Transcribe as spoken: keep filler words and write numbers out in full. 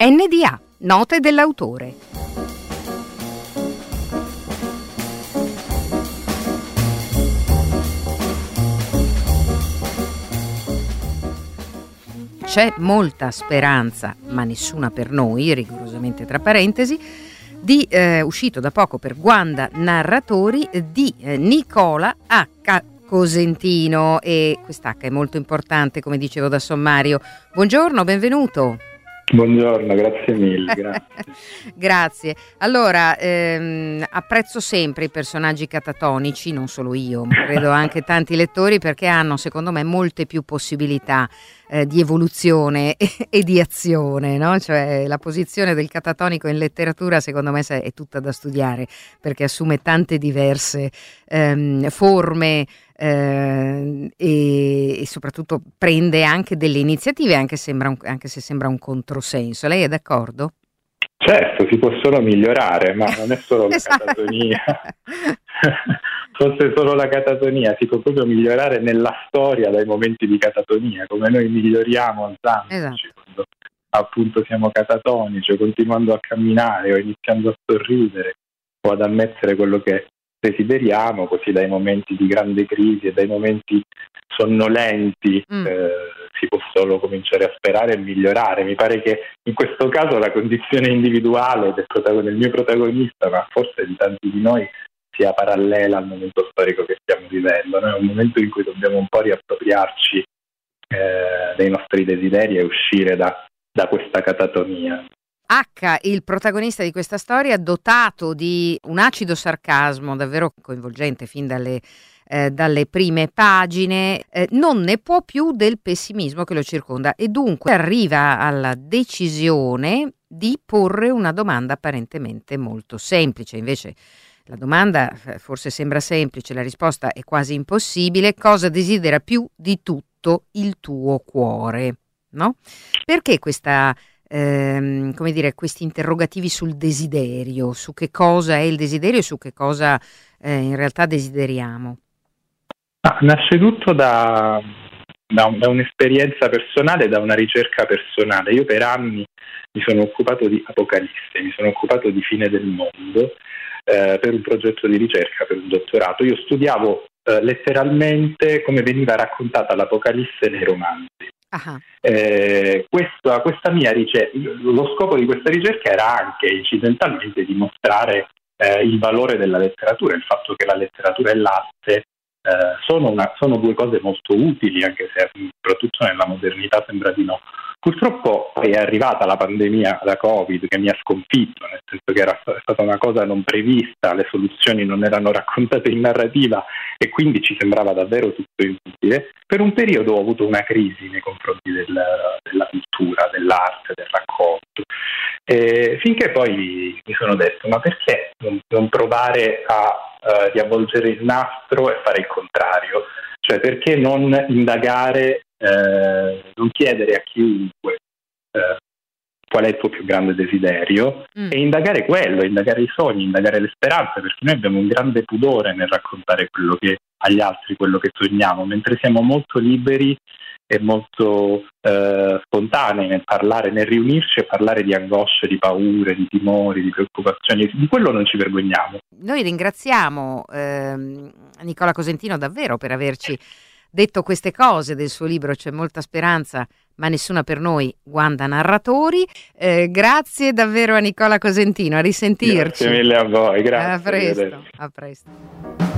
N D A, note dell'autore. C'è molta speranza, ma nessuna per noi, rigorosamente tra parentesi, di eh, uscito da poco per Wanda Narratori di eh, Nicola H. Cosentino, e quest'H è molto importante, come dicevo da sommario. Buongiorno, benvenuto. Buongiorno, grazie mille. Grazie. Grazie. Allora, ehm, apprezzo sempre i personaggi catatonici, non solo io, ma credo anche tanti lettori, perché hanno, secondo me, molte più possibilità eh, di evoluzione e, e di azione, no? Cioè, la posizione del catatonico in letteratura, secondo me, è tutta da studiare, perché assume tante diverse ehm, forme eh, e, e soprattutto prende anche delle iniziative, anche, sembra un, anche se sembra un controsenso. Lei è d'accordo? Certo, si può solo migliorare, ma non è solo la Esatto. catatonia. Fosse solo la catatonia, si può proprio migliorare nella storia dai momenti di catatonia, come noi miglioriamo alzandoci, Esatto. quando appunto siamo catatonici, o continuando a camminare, o iniziando a sorridere, o ad ammettere quello che desideriamo, così dai momenti di grande crisi e dai momenti sonnolenti Mm. eh, si può solo cominciare a sperare e migliorare. Mi pare che in questo caso la condizione individuale del, protagon- del mio protagonista, ma forse di tanti di noi, sia parallela al momento storico che stiamo vivendo, no? È un momento in cui dobbiamo un po' riappropriarci eh, dei nostri desideri e uscire da, da questa catatonia. H, il protagonista di questa storia, dotato di un acido sarcasmo davvero coinvolgente fin dalle, eh, dalle prime pagine, eh, non ne può più del pessimismo che lo circonda e dunque arriva alla decisione di porre una domanda apparentemente molto semplice. Invece la domanda eh, forse sembra semplice, la risposta è quasi impossibile. Cosa desidera più di tutto il tuo cuore? No? Perché questa... Ehm, come dire, questi interrogativi sul desiderio, su che cosa è il desiderio e su che cosa eh, in realtà desideriamo? Ah, nasce tutto da, da, un, da un'esperienza personale, da una ricerca personale. Io per anni mi sono occupato di Apocalisse, mi sono occupato di fine del mondo eh, per un progetto di ricerca, per un dottorato. Io studiavo eh, letteralmente come veniva raccontata l'Apocalisse nei romanzi. Eh, questa, questa mia ricerca, lo scopo di questa ricerca era anche incidentalmente dimostrare eh, il valore della letteratura, il fatto che la letteratura e l'arte eh, sono, una, sono due cose molto utili, anche se soprattutto nella modernità sembra di no. Purtroppo poi è arrivata la pandemia da Covid che mi ha sconfitto, nel senso che era stata una cosa non prevista, le soluzioni non erano raccontate in narrativa e quindi ci sembrava davvero tutto inutile. Per un periodo ho avuto una crisi nei confronti del, della cultura, dell'arte, del racconto, e finché poi mi sono detto: ma perché non, non provare a uh, riavvolgere il nastro e fare il contrario? Cioè, perché non indagare, eh, non chiedere a chiunque eh, qual è il tuo più grande desiderio mm. e indagare quello, indagare i sogni, indagare le speranze, perché noi abbiamo un grande pudore nel raccontare quello che agli altri, quello che sogniamo, mentre siamo molto liberi e molto eh, spontanei nel parlare, nel riunirci e parlare di angosce, di paure, di timori, di preoccupazioni. Di quello non ci vergogniamo. Noi ringraziamo ehm, Nicola Cosentino davvero per averci detto queste cose del suo libro C'è molta speranza, ma nessuna per noi, Wanda Narratori. Eh, grazie davvero a Nicola Cosentino, a risentirci. Grazie mille a voi, grazie. A presto, a presto.